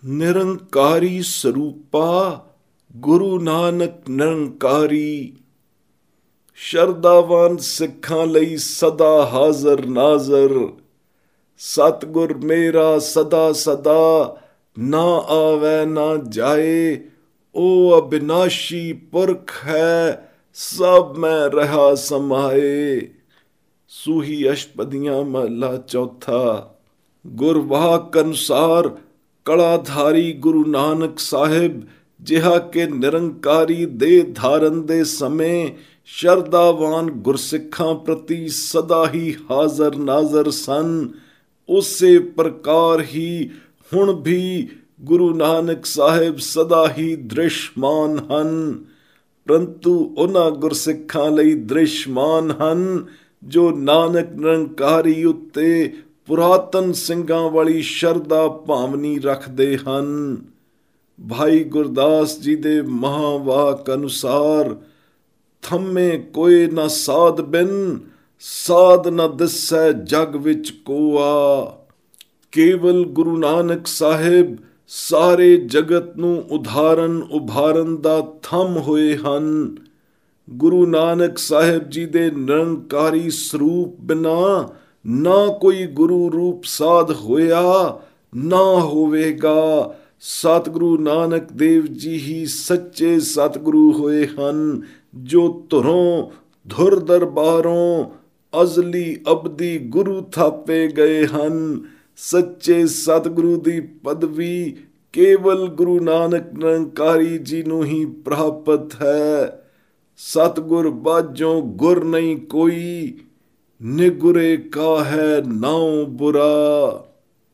ਨਿਰੰਕਾਰੀ ਸਰੂਪਾ ਗੁਰੂ ਨਾਨਕ ਨਿਰੰਕਾਰੀ। ਸ਼ਰਧਾਵਾਨ ਸਿੱਖਾਂ ਲਈ ਸਦਾ ਹਾਜ਼ਰ ਨਾਜ਼ਰ। ਸਤਿਗੁਰ ਮੇਰਾ ਸਦਾ ਸਦਾ, ਨਾ ਆਵੈ ਨਾ ਜਾਏ। ਉਹ ਅਬਿਨਾਸ਼ੀ ਪੁਰਖ ਹੈ, ਸਭ ਮੈਂ ਰਹਾ ਸਮਾਏ। ਸੂਹੀ ਅਸ਼ਟਪਦੀਆਂ ਮਹਲਾ ਚੌਥਾ। ਗੁਰਵਾਕ ਅਨੁਸਾਰ ਕਲਾਧਾਰੀ ਗੁਰੂ ਨਾਨਕ ਸਾਹਿਬ ਜਿਹਾ ਕਿ ਨਿਰੰਕਾਰੀ ਦੇ ਧਾਰਨ ਦੇ ਸਮੇਂ ਸ਼ਰਧਾਵਾਨ ਗੁਰਸਿੱਖਾਂ ਪ੍ਰਤੀ ਸਦਾ ਹੀ ਹਾਜ਼ਰ ਨਾਜ਼ਰ ਸਨ, ਉਸੇ ਪ੍ਰਕਾਰ ਹੀ ਹੁਣ ਵੀ ਗੁਰੂ ਨਾਨਕ ਸਾਹਿਬ ਸਦਾ ਹੀ ਦ੍ਰਿਸ਼ਮਾਨ ਹਨ, ਪਰੰਤੂ ਉਹਨਾਂ ਗੁਰਸਿੱਖਾਂ ਲਈ ਦ੍ਰਿਸ਼ਮਾਨ ਹਨ ਜੋ ਨਾਨਕ ਨਿਰੰਕਾਰੀ ਉੱਤੇ ਪੁਰਾਤਨ ਸਿੰਘਾਂ ਵਾਲੀ ਸ਼ਰਧਾ ਭਾਵਨੀ ਰੱਖਦੇ ਹਨ। ਭਾਈ ਗੁਰਦਾਸ ਜੀ ਦੇ ਮਹਾਵਾਕ ਅਨੁਸਾਰ, ਥੰਮੇ ਕੋਏ ਨਾ ਸਾਧ ਬਿਨ, ਸਾਧ ਨਾ ਦਿਸੈ ਜਗ ਵਿੱਚ ਕੋਆ। ਕੇਵਲ ਗੁਰੂ ਨਾਨਕ ਸਾਹਿਬ ਸਾਰੇ ਜਗਤ ਨੂੰ ਉਭਾਰਨ ਦਾ ਥੰਮ ਹੋਏ ਹਨ। ਗੁਰੂ ਨਾਨਕ ਸਾਹਿਬ ਜੀ ਦੇ ਨਿਰੰਕਾਰੀ ਸਰੂਪ ਬਿਨਾਂ ਨਾ ਕੋਈ ਗੁਰੂ ਰੂਪ ਸਾਧ ਹੋਇਆ ਨਾ ਹੋਵੇਗਾ। ਸਤਿਗੁਰੂ ਨਾਨਕ ਦੇਵ ਜੀ ਹੀ ਸੱਚੇ ਸਤਿਗੁਰੂ ਹੋਏ ਹਨ, ਜੋ ਧੁਰ ਦਰਬਾਰੋਂ ਅਜ਼ਲੀ ਅਬਦੀ ਗੁਰੂ ਥਾਪੇ ਗਏ ਹਨ। ਸੱਚੇ ਸਤਿਗੁਰੂ ਦੀ ਪਦਵੀ ਕੇਵਲ ਗੁਰੂ ਨਾਨਕ ਨਿਰੰਕਾਰੀ ਜੀ ਨੂੰ ਹੀ ਪ੍ਰਾਪਤ ਹੈ। ਸਤਿਗੁਰ ਬਾਝੋਂ ਗੁਰ ਨਹੀਂ ਕੋਈ, ਨਿਗੁਰੇ ਕਾਹੈ ਨਾਉ ਬੁਰਾ।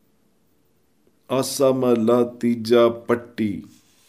ਆਸਾ ਮਹਲਾ ਤੀਜਾ ਪੱਟੀ।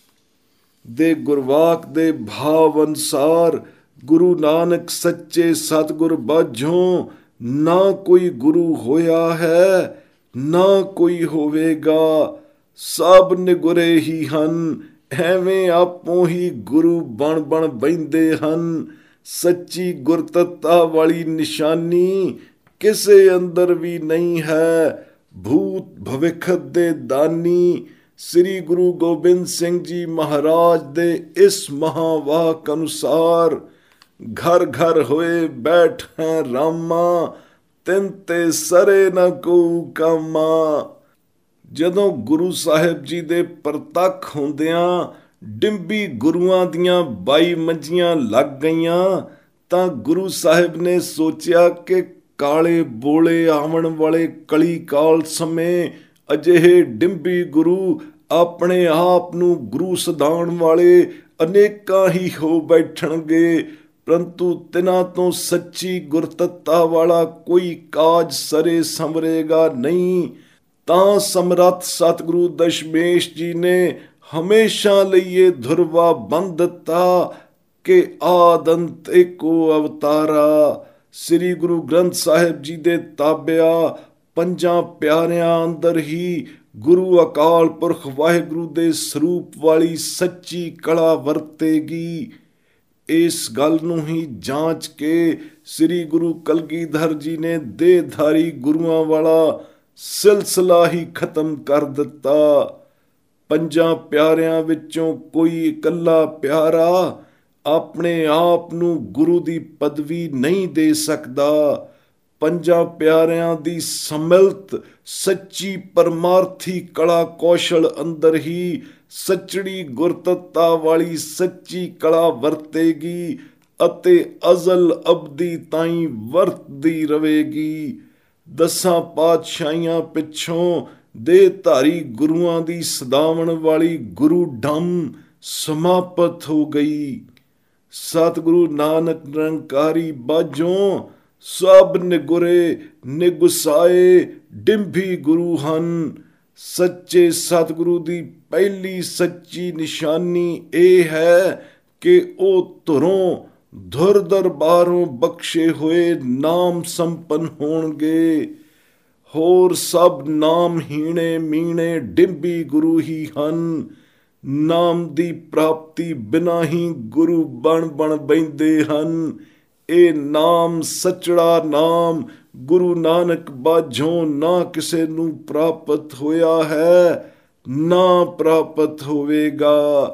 ਦੇ ਗੁਰਵਾਕ ਦੇ ਭਾਵ ਅਨੁਸਾਰ ਗੁਰੂ ਨਾਨਕ ਸੱਚੇ ਸਤਿਗੁਰ ਬਾਝੋਂ ਨਾ ਕੋਈ ਗੁਰੂ ਹੋਇਆ ਹੈ ਨਾ ਕੋਈ ਹੋਵੇਗਾ। ਸਭ ਨਿਗੁਰੇ ਹੀ ਹਨ, ਐਵੇਂ ਆਪੋਂ ਹੀ ਗੁਰੂ ਬਣ ਬਹਿੰਦੇ ਹਨ। ਸੱਚੀ ਗੁਰਤੱਤਾ ਵਾਲੀ ਨਿਸ਼ਾਨੀ ਕਿਸੇ ਅੰਦਰ ਵੀ ਨਹੀਂ ਹੈ। ਭੂਤ ਭਵਿੱਖਤ ਦੇ ਦਾਨੀ ਸ੍ਰੀ ਗੁਰੂ ਗੋਬਿੰਦ ਸਿੰਘ ਜੀ ਮਹਾਰਾਜ ਦੇ ਇਸ ਮਹਾਵਾਕ ਅਨੁਸਾਰ, ਘਰ ਘਰ ਹੋਏ ਬੈਠ ਹੈ ਰਾਮਾ, ਤਿਨ ਤੇ ਸਰੇ ਨਾ ਕੋ ਕਾਮਾ। ਜਦੋਂ ਗੁਰੂ ਸਾਹਿਬ ਜੀ ਦੇ ਪ੍ਰਤੱਖ ਹੁੰਦਿਆਂ ਡਿੰਬੀ ਗੁਰੂਆਂ ਦੀਆਂ 22 ਮੰਜੀਆਂ ਲੱਗ ਗਈਆਂ, ਤਾਂ ਗੁਰੂ ਸਾਹਿਬ ਨੇ ਸੋਚਿਆ ਕਿ ਕਾਲੇ ਬੋਲੇ ਆਵਣ ਵਾਲੇ ਕਲੀ ਕਾਲ ਸਮੇਂ ਅਜਿਹੇ ਡਿੰਬੀ ਗੁਰੂ ਆਪਣੇ ਆਪ ਨੂੰ ਗੁਰੂ ਸਦਾਉਣ ਵਾਲੇ ਅਨੇਕਾਂ ਹੀ ਹੋ ਬੈਠਣਗੇ, ਪਰੰਤੂ ਤਿਨਾਂ ਤੋਂ ਸੱਚੀ ਗੁਰਤੱਤਾ ਵਾਲਾ ਕੋਈ ਕਾਜ ਸਰੇ ਸੰਵਰੇਗਾ ਨਹੀਂ। ਤਾਂ ਸਮਰੱਥ ਸਤਿਗੁਰੂ ਦਸ਼ਮੇਸ਼ ਜੀ ਨੇ ਹਮੇਸ਼ਾ ਲਈ ਇਹ ਧੁਰਵਾ ਬੰਦ ਦਿੱਤਾ ਕਿ ਆਦਿ ਅੰਤ ਏਕੋ ਅਵਤਾਰਾ। ਸ੍ਰੀ ਗੁਰੂ ਗ੍ਰੰਥ ਸਾਹਿਬ ਜੀ ਦੇ ਤਾਬਿਆ ਪੰਜਾਂ ਪਿਆਰਿਆਂ ਅੰਦਰ ਹੀ ਗੁਰੂ ਅਕਾਲ ਪੁਰਖ ਵਾਹਿਗੁਰੂ ਦੇ ਸਰੂਪ ਵਾਲੀ ਸੱਚੀ ਕਲਾ ਵਰਤੇਗੀ। ਇਸ ਗੱਲ ਨੂੰ ਹੀ ਜਾਂਚ ਕੇ ਸ੍ਰੀ ਗੁਰੂ ਕਲਗੀਧਰ ਜੀ ਨੇ ਦੇਹਧਾਰੀ ਗੁਰੂਆਂ ਵਾਲਾ ਸਿਲਸਿਲਾ ਹੀ ਖਤਮ ਕਰ ਦਿੱਤਾ। ਪੰਜਾਂ ਪਿਆਰਿਆਂ ਵਿੱਚੋਂ ਕੋਈ ਇਕੱਲਾ ਪਿਆਰਾ ਆਪਣੇ ਆਪ ਨੂੰ ਗੁਰੂ ਦੀ ਪਦਵੀ ਨਹੀਂ ਦੇ ਸਕਦਾ। ਪੰਜਾਂ ਪਿਆਰਿਆਂ ਦੀ ਸਮਿਲਤ ਸੱਚੀ ਪਰਮਾਰਥੀ ਕਲਾ ਕੌਸ਼ਲ ਅੰਦਰ ਹੀ ਸੱਚੜੀ ਗੁਰਤੱਤਾ ਵਾਲੀ ਸੱਚੀ ਕਲਾ ਵਰਤੇਗੀ ਅਤੇ ਅਜ਼ਲ ਅਬਦੀ ਤਾਈਂ ਵਰਤਦੀ ਰਵੇਗੀ। 10 ਪਾਤਸ਼ਾਹੀਆਂ ਪਿੱਛੋਂ ਦੇਹਧਾਰੀ ਗੁਰੂਆਂ ਦੀ ਸਦਾਵਣ ਵਾਲੀ ਗੁਰੂ ਡੰਮ ਸਮਾਪਤ ਹੋ ਗਈ। ਸਤਿਗੁਰੂ ਨਾਨਕ ਨਿਰੰਕਾਰੀ ਬਾਝੋਂ ਸਭ ਨਿਗੁਰੇ ਨਿਗੁਸਾਏ ਡਿੰਭੀ ਗੁਰੂ ਹਨ। ਸੱਚੇ ਸਤਿਗੁਰੂ ਦੀ ਪਹਿਲੀ ਸੱਚੀ ਨਿਸ਼ਾਨੀ ਇਹ ਹੈ ਕਿ ਉਹ ਧੁਰ ਦਰਬਾਰੋਂ ਬਖਸ਼ੇ ਹੋਏ ਨਾਮ ਸੰਪੰਨ ਹੋਣਗੇ। ਹੋਰ ਸਭ ਨਾਮਹੀਣੇ ਮੀਣੇ ਡਿੰਬੀ ਗੁਰੂ ਹੀ ਹਨ। ਨਾਮ ਦੀ ਪ੍ਰਾਪਤੀ ਬਿਨਾਂ ਹੀ ਗੁਰੂ ਬਣ ਬਹਿੰਦੇ ਹਨ। ਇਹ ਨਾਮ ਸੱਚੜਾ ਨਾਮ ਗੁਰੂ ਨਾਨਕ ਬਾਝੋਂ ਨਾ ਕਿਸੇ ਨੂੰ ਪ੍ਰਾਪਤ ਹੋਇਆ ਹੈ ਨਾ ਪ੍ਰਾਪਤ ਹੋਵੇਗਾ।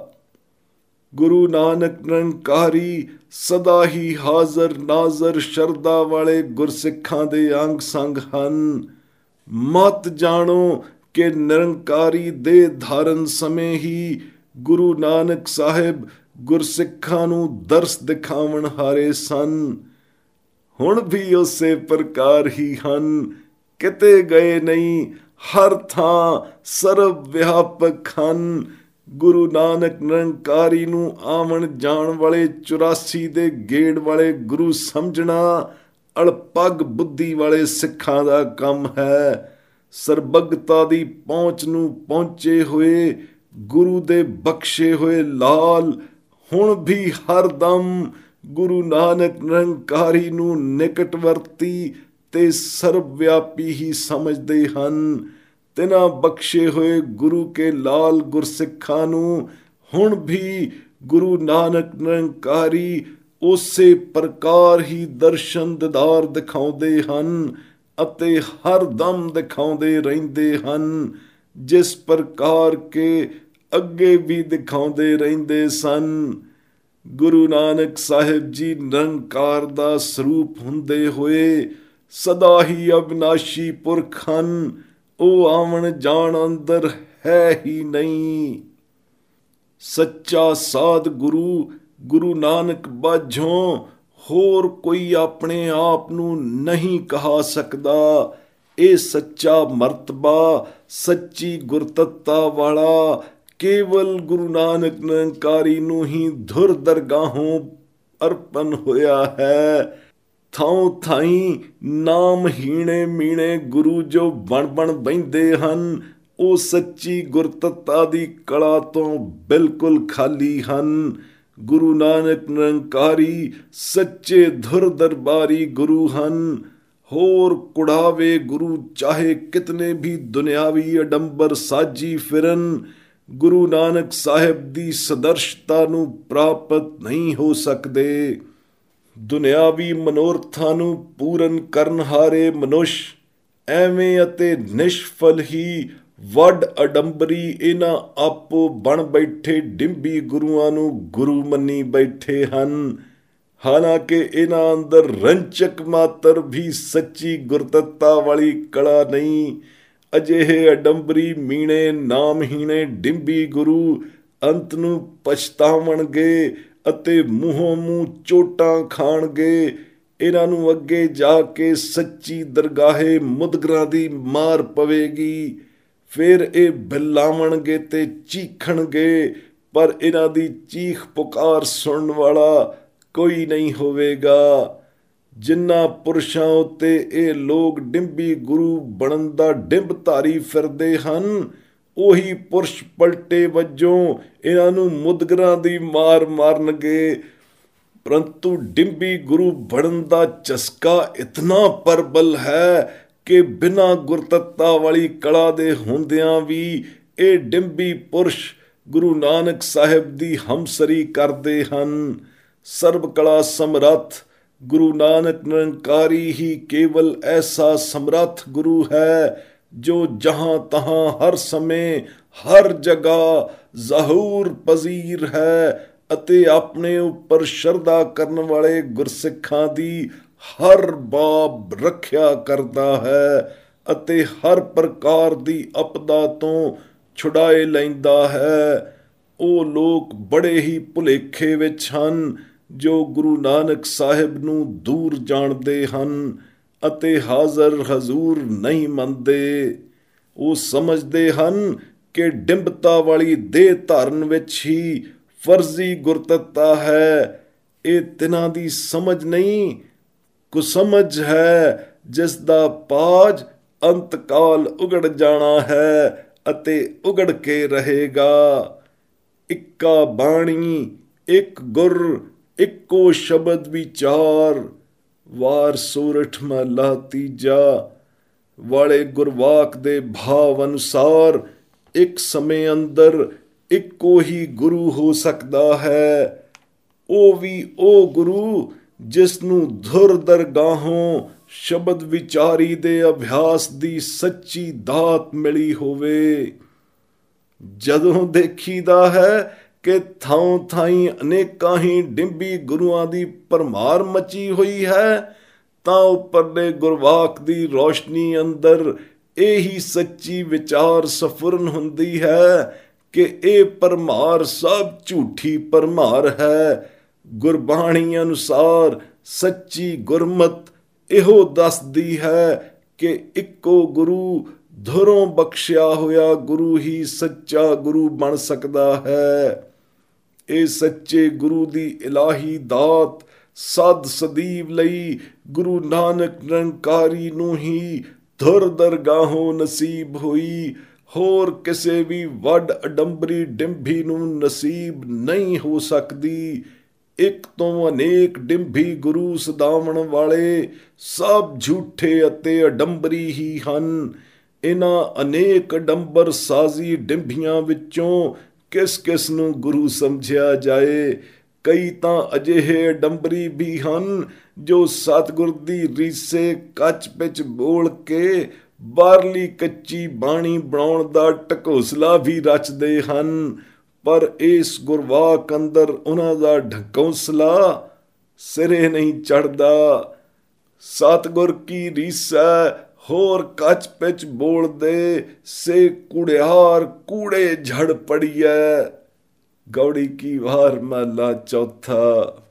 ਗੁਰੂ ਨਾਨਕ ਨਿਰੰਕਾਰੀ ਸਦਾ ਹੀ ਹਾਜ਼ਰ ਨਾਜ਼ਰ ਸ਼ਰਧਾ ਵਾਲੇ ਗੁਰਸਿੱਖਾਂ ਦੇ ਅੰਗ ਸੰਗ ਹਨ। ਮਤ ਜਾਣੋ ਕਿ ਨਿਰੰਕਾਰੀ ਦੇ ਧਾਰਨ ਸਮੇਂ ਹੀ ਗੁਰੂ ਨਾਨਕ ਸਾਹਿਬ ਗੁਰਸਿੱਖਾਂ ਨੂੰ ਦਰਸ ਦਿਖਾਵਣ ਹਾਰੇ ਸਨ। ਹੁਣ ਵੀ ਉਸੇ ਪ੍ਰਕਾਰ ਹੀ ਹਨ, ਕਿਤੇ ਗਏ ਨਹੀਂ, ਹਰ ਥਾਂ ਸਰਬ ਵਿਆਪਕ ਹਨ। ਗੁਰੂ ਨਾਨਕ ਨਿਰੰਕਾਰੀ ਨੂੰ ਆਵਣ ਜਾਣ ਵਾਲੇ 84 ਦੇ ਗੇੜ ਵਾਲੇ ਗੁਰੂ ਸਮਝਣਾ ਅਲਪੱਗ ਬੁੱਧੀ ਵਾਲੇ ਸਿੱਖਾਂ ਦਾ ਕੰਮ ਹੈ। ਸਰਬੱਗਤਾ ਦੀ ਪਹੁੰਚ ਨੂੰ ਪਹੁੰਚੇ ਹੋਏ ਗੁਰੂ ਦੇ ਬਖਸ਼ੇ ਹੋਏ ਲਾਲ ਹੁਣ ਵੀ ਹਰਦਮ ਗੁਰੂ ਨਾਨਕ ਨਿਰੰਕਾਰੀ ਨੂੰ ਨਿਕਟਵਰਤੀ ਤੇ ਸਰਬ ਵਿਆਪੀ ਹੀ ਸਮਝਦੇ ਹਨ। ਤਿਨਾਂ ਬਖਸ਼ੇ ਹੋਏ ਗੁਰੂ ਕੇ ਲਾਲ ਗੁਰਸਿੱਖਾਂ ਨੂੰ ਹੁਣ ਵੀ ਗੁਰੂ ਨਾਨਕ ਨਿਰੰਕਾਰੀ ਉਸੇ ਪ੍ਰਕਾਰ ਹੀ ਦਰਸ਼ਨ ਦੀਦਾਰ ਦਿਖਾਉਂਦੇ ਹਨ ਅਤੇ ਹਰ ਦਮ ਦਿਖਾਉਂਦੇ ਰਹਿੰਦੇ ਹਨ, ਜਿਸ ਪ੍ਰਕਾਰ ਕੇ ਅੱਗੇ ਵੀ ਦਿਖਾਉਂਦੇ ਰਹਿੰਦੇ ਸਨ। ਗੁਰੂ ਨਾਨਕ ਸਾਹਿਬ ਜੀ ਨਿਰੰਕਾਰ ਦਾ ਸਰੂਪ ਹੁੰਦੇ ਹੋਏ ਸਦਾ ਹੀ ਅਵਿਨਾਸ਼ੀ ਪੁਰਖ ਹਨ। ਉਹ ਆਵਣ ਜਾਣ ਅੰਦਰ ਹੈ ਹੀ ਨਹੀਂ। ਸੱਚਾ ਸਾਧ ਗੁਰੂ ਗੁਰੂ ਨਾਨਕ ਬਾਝੋਂ ਹੋਰ ਕੋਈ ਆਪਣੇ ਆਪ ਨੂੰ ਨਹੀਂ ਕਹਾ ਸਕਦਾ। ਇਹ ਸੱਚਾ ਮਰਤਬਾ ਸੱਚੀ ਗੁਰਤੱਤਾ ਵਾਲਾ ਕੇਵਲ ਗੁਰੂ ਨਾਨਕ ਨਿਰੰਕਾਰੀ ਨੂੰ ਹੀ ਧੁਰ ਦਰਗਾਹੋਂ ਅਰਪਣ ਹੋਇਆ ਹੈ। ਥਾਂ ਥਾਈਂ ਨਾਮਹੀਣੇ ਮੀਣੇ ਗੁਰੂ ਜੋ ਬਣ ਬਹਿੰਦੇ ਹਨ, ਉਹ ਸੱਚੀ ਗੁਰਤੱਤਾ ਦੀ ਕਲਾ ਤੋਂ ਬਿਲਕੁਲ ਖਾਲੀ ਹਨ। ਗੁਰੂ ਨਾਨਕ ਨਿਰੰਕਾਰੀ ਸੱਚੇ ਧੁਰ ਦਰਬਾਰੀ ਗੁਰੂ ਹਨ। ਹੋਰ ਕੁੜਾਵੇ ਗੁਰੂ ਚਾਹੇ ਕਿਤਨੇ ਵੀ ਦੁਨਿਆਵੀ ਅਡੰਬਰ ਸਾਜੀ ਫਿਰਨ, ਗੁਰੂ ਨਾਨਕ ਸਾਹਿਬ ਦੀ ਸਦਰਸ਼ਤਾ ਨੂੰ ਪ੍ਰਾਪਤ ਨਹੀਂ ਹੋ ਸਕਦੇ। ਦੁਨਿਆਵੀ ਮਨੋਰਥਾਂ ਨੂੰ ਪੂਰਨ ਕਰਨ ਹਾਰੇ ਮਨੁੱਖ ਐਵੇਂ ਅਤੇ ਨਿਸ਼ਫਲ ਹੀ ਵੱਡ ਅਡੰਬਰੀ ਇਹਨਾਂ ਆਪੋ ਬਣ ਬੈਠੇ ਡਿੰਬੀ ਗੁਰੂਆਂ ਨੂੰ ਗੁਰੂ ਮੰਨੀ ਬੈਠੇ ਹਨ। ਹਾਲਾਂਕਿ ਇਹਨਾਂ ਅੰਦਰ ਰੰਚਕ ਮਾਤਰ ਵੀ ਸੱਚੀ ਗੁਰਤੱਤਾ ਵਾਲੀ ਕਲਾ ਨਹੀਂ। ਅਜਿਹੇ ਅਡੰਬਰੀ ਮੀਣੇ ਨਾਮਹੀਣੇ ਡਿੰਬੀ ਗੁਰੂ ਅੰਤ ਨੂੰ ਪਛਤਾਵਣਗੇ ਅਤੇ ਮੂੰਹੋਂ ਮੂੰਹ ਚੋਟਾਂ ਖਾਣਗੇ। ਇਹਨਾਂ ਨੂੰ ਅੱਗੇ ਜਾ ਕੇ ਸੱਚੀ ਦਰਗਾਹੇ ਮੁਦਗਰਾਂ ਦੀ ਮਾਰ ਪਵੇਗੀ। ਫਿਰ ਇਹ ਬਿਲਾਵਣਗੇ ਤੇ ਚੀਖਣਗੇ, ਪਰ ਇਹਨਾਂ ਦੀ ਚੀਖ ਪੁਕਾਰ ਸੁਣਨ ਵਾਲਾ ਕੋਈ ਨਹੀਂ ਹੋਵੇਗਾ। ਜਿਨ੍ਹਾਂ ਪੁਰਸ਼ਾਂ ਉੱਤੇ ਇਹ ਲੋਕ ਡਿੰਬੀ ਗੁਰੂ ਬਣਨ ਦਾ ਡਿੰਬ ਧਾਰੀ ਫਿਰਦੇ ਹਨ, ਉਹੀ ਪੁਰਸ਼ ਪਲਟੇ ਵਜੋਂ ਇਹਨਾਂ ਨੂੰ ਮੁਦਗਰਾਂ ਦੀ ਮਾਰ ਮਾਰਨਗੇ। ਪਰੰਤੂ ਡਿੰਬੀ ਗੁਰੂ ਬਣਨ ਦਾ ਚਸਕਾ ਇਤਨਾ ਪ੍ਰਬਲ ਹੈ ਕਿ ਬਿਨਾਂ ਗੁਰਤੱਤਾ ਵਾਲੀ ਕਲਾ ਦੇ ਹੁੰਦਿਆਂ ਵੀ ਇਹ ਡਿੰਬੀ ਪੁਰਸ਼ ਗੁਰੂ ਨਾਨਕ ਸਾਹਿਬ ਦੀ ਹਮਸਰੀ ਕਰਦੇ ਹਨ। ਸਰਬ ਕਲਾ ਸਮਰੱਥ ਗੁਰੂ ਨਾਨਕ ਨਿਰੰਕਾਰੀ ਹੀ ਕੇਵਲ ਐਸਾ ਸਮਰੱਥ ਗੁਰੂ ਹੈ ਜੋ ਜਹਾਂ ਤਹਾਂ ਹਰ ਸਮੇਂ ਹਰ ਜਗ੍ਹਾ ਜ਼ਹੂਰ ਪਜ਼ੀਰ ਹੈ ਅਤੇ ਆਪਣੇ ਉੱਪਰ ਸ਼ਰਧਾ ਕਰਨ ਵਾਲੇ ਗੁਰਸਿੱਖਾਂ ਦੀ ਹਰ ਬਾਬ ਰੱਖਿਆ ਕਰਦਾ ਹੈ ਅਤੇ ਹਰ ਪ੍ਰਕਾਰ ਦੀ ਅਪਦਾ ਤੋਂ ਛੁਡਾਏ ਲੈਂਦਾ ਹੈ। ਉਹ ਲੋਕ ਬੜੇ ਹੀ ਭੁਲੇਖੇ ਵਿੱਚ ਹਨ ਜੋ ਗੁਰੂ ਨਾਨਕ ਸਾਹਿਬ ਨੂੰ ਦੂਰ ਜਾਣਦੇ ਹਨ ਅਤੇ ਹਾਜ਼ਰ ਹਜ਼ੂਰ ਨਹੀਂ ਮੰਨਦੇ। ਉਹ ਸਮਝਦੇ ਹਨ ਕਿ ਡਿੰਬਤਾ ਵਾਲੀ ਦੇਹ ਧਾਰਨ ਵਿੱਚ ਹੀ ਫਰਜ਼ੀ ਗੁਰਤੱਤਾ ਹੈ। ਇਹ ਤਿਨਾਂ ਦੀ ਸਮਝ ਨਹੀਂ, ਕੁਸਮਝ ਹੈ, ਜਿਸ ਦਾ ਪਾਜ ਅੰਤਕਾਲ ਉਗੜ ਜਾਣਾ ਹੈ ਅਤੇ ਉਗੜ ਕੇ ਰਹੇਗਾ। ਇੱਕਾ ਬਾਣੀ, ਇੱਕ ਗੁਰ, ਇੱਕੋ ਸ਼ਬਦ ਵਿਚਾਰ। ਵਾਰ ਸੋਰਠ ਮਹਲਾ ਤੀਜਾ। ਵਾਲੇ ਗੁਰਵਾਕ ਦੇ ਭਾਵ ਅਨੁਸਾਰ ਇੱਕ ਸਮੇਂ ਅੰਦਰ ਇੱਕੋ ਹੀ ਗੁਰੂ ਹੋ ਸਕਦਾ ਹੈ। ਉਹ ਵੀ ਉਹ ਗੁਰੂ ਜਿਸ ਨੂੰ ਧੁਰ ਦਰਗਾਹੋਂ ਸ਼ਬਦ ਵਿਚਾਰੀ ਦੇ ਅਭਿਆਸ ਦੀ ਸੱਚੀ ਦਾਤ ਮਿਲੀ ਹੋਵੇ। ਜਦੋਂ ਦੇਖੀਦਾ ਹੈ ਕਿ ਥਾਂ ਥਾਈਂ ਅਨੇਕਾਂ ਹੀ ਡਿੰਬੀ ਗੁਰੂਆਂ ਦੀ ਭਰਮਾਰ ਮਚੀ ਹੋਈ ਹੈ, ਤਾਂ ਉੱਪਰਲੇ ਗੁਰਵਾਕ ਦੀ ਰੌਸ਼ਨੀ ਅੰਦਰ ਇਹੀ ਸੱਚੀ ਵਿਚਾਰ ਸਫੁਰਨ ਹੁੰਦੀ ਹੈ ਕਿ ਇਹ ਭਰਮਾਰ ਸਭ ਝੂਠੀ ਭਰਮਾਰ ਹੈ। ਗੁਰਬਾਣੀ ਅਨੁਸਾਰ ਸੱਚੀ ਗੁਰਮਤ ਇਹੋ ਦੱਸਦੀ ਹੈ ਕਿ ਇੱਕੋ ਗੁਰੂ ਧੁਰੋਂ ਬਖਸ਼ਿਆ ਹੋਇਆ ਗੁਰੂ ਹੀ ਸੱਚਾ ਗੁਰੂ ਬਣ ਸਕਦਾ ਹੈ। ਇਹ ਸੱਚੇ ਗੁਰੂ ਦੀ ਇਲਾਹੀ ਦਾਤ ਸਦ ਸਦੀਵ ਲਈ ਗੁਰੂ ਨਾਨਕ ਨਿਰੰਕਾਰੀ ਨੂੰ ਹੀ ਧੁਰ ਦਰਗਾਹੋਂ ਨਸੀਬ ਹੋਈ, ਹੋਰ ਕਿਸੇ ਵੀ ਵੱਡ ਅਡੰਬਰੀ ਡਿੰਭੀ ਨੂੰ ਨਸੀਬ ਨਹੀਂ ਹੋ ਸਕਦੀ। ਇੱਕ ਤੋਂ ਅਨੇਕ ਡਿੰਭੀ ਗੁਰੂ ਸਦਾਵਣ ਵਾਲੇ ਸਭ ਝੂਠੇ ਅਤੇ ਅਡੰਬਰੀ ਹੀ ਹਨ। ਇਹਨਾਂ ਅਨੇਕ ਅਡੰਬਰ ਸਾਜ਼ੀ ਡਿੰਭੀਆਂ ਵਿੱਚੋਂ ਕਿਸ ਕਿਸ ਨੂੰ ਗੁਰੂ ਸਮਝਿਆ ਜਾਏ। ਕਈ ਤਾਂ ਅਜਿਹੇ ਅਡੰਬਰੀ ਵੀ ਹਨ ਜੋ ਸਤਿਗੁਰ ਦੀ ਰੀਸੇ ਕੱਚ ਪਿਚ ਬੋਲ ਕੇ ਬਾਹਰਲੀ ਕੱਚੀ ਬਾਣੀ ਬਣਾਉਣ ਦਾ ਢਕੋਸਲਾ ਵੀ ਰਚਦੇ ਹਨ, ਪਰ ਇਸ ਗੁਰਵਾਕ ਅੰਦਰ ਉਹਨਾਂ ਦਾ ਢਕੌਂਸਲਾ ਸਿਰੇ ਨਹੀਂ ਚੜ੍ਹਦਾ। ਸਤਿਗੁਰ ਕੀ ਰੀਸੈ ਹੋਰ ਕੱਚ ਪਿਚ ਬੋਲਦੇ ਸੇ ਕੁੜਿਆਰ ਕੂੜੇ ਝੜ ਪੜੀਐ। ਗੌੜੀ ਕੀ ਵਾਰ ਮਹਲਾ ਚੌਥਾ।